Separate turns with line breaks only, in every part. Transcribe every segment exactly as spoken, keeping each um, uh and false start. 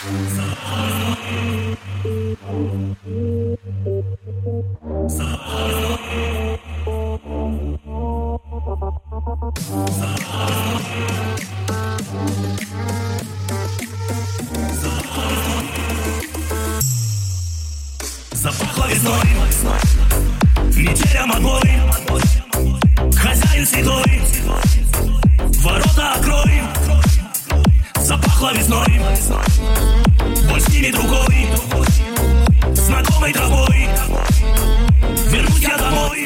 Запахло весной, метелем отбой. Хозяин седой, ворота открой. Запахло весной, боль снимет рукой. Знакомой травой вернусь я домой.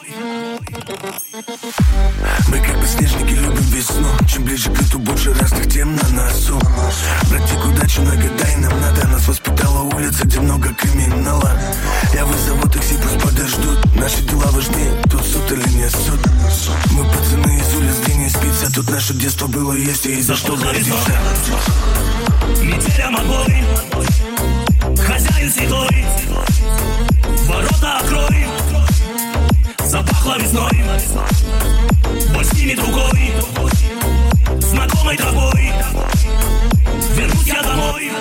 Мы как бы снежники любим весну. Чем ближе к лету, больше разных тем на носу. Братик, удачи нагадай нам надо. Нас воспитала улица, где много криминала. Я вызову такси, пусть подождут. Наши дела важнее, тут суд или не суд. Мы пацаны из улиц, где не спится. Тут наше детство было, есть и за что гордиться.
Метелем отбой, хозяин седой, ворота открой. Запахло весной, боль снимет рукой. Знакомой травой вернусь я домой.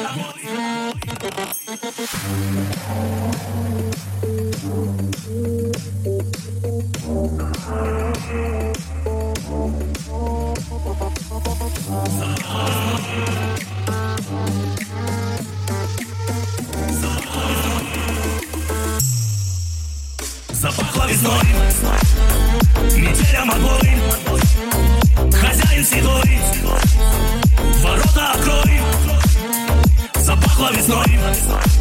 Запахло весной, метелем отбой. Хозяин седой, ворота открой. Запахло весной,